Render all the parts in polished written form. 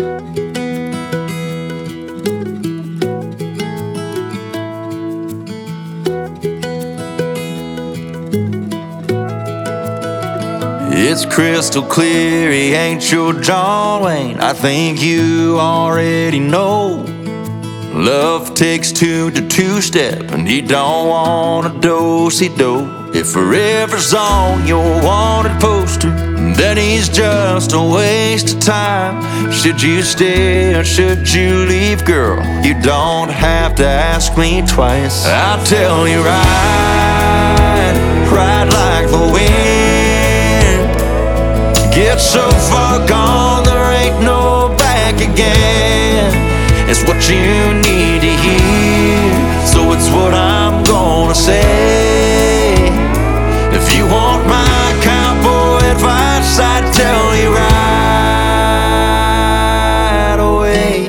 It's crystal clear he ain't your John Wayne. I think you already know. Love takes two to two-step, and he don't want a do-si-do. If forever's on your wanted poster, then he's just a waste of time. Should you stay or should you leave, girl? You don't have to ask me twice. I'll tell you right, right like the wind. Get so far gone, there ain't no back again. It's what you need to hear, so it's what I'm gonna say. If you want my cowboy advice, I'd tell you right away.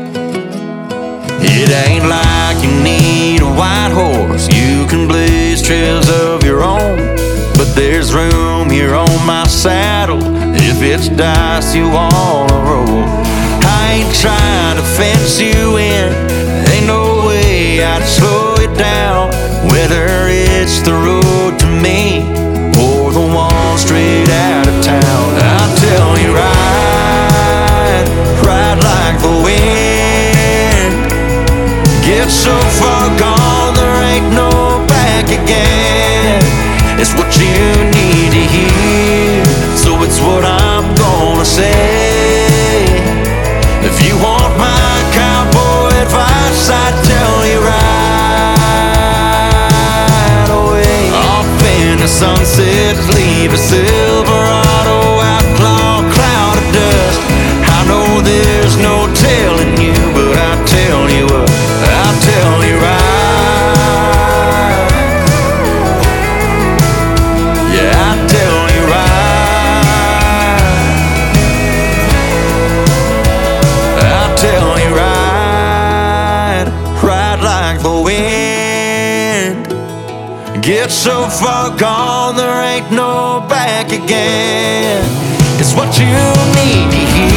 It ain't like you need a white horse, you can blaze trails of your own. But there's room here on my saddle if it's dice you wanna roll. I ain't trying to fence you in, ain't no way I'd slow it down. Whether it's the road to me or the one straight out of town, I'll tell you right, right like the wind. Get so far gone, there ain't no back again. It's what you need to hear, so it's what I'm gonna say. If you want my cowboy advice, I'd tell you right away. Off in the sunset, leave a Silverado outlaw cloud of dust. I know there's no telling you, but I'll tell you what, I'll tell you right. Yeah, I'll tell you right. I'll tell you right, right like the wind. Get so far gone, there ain't no back again. It's what you need to hear.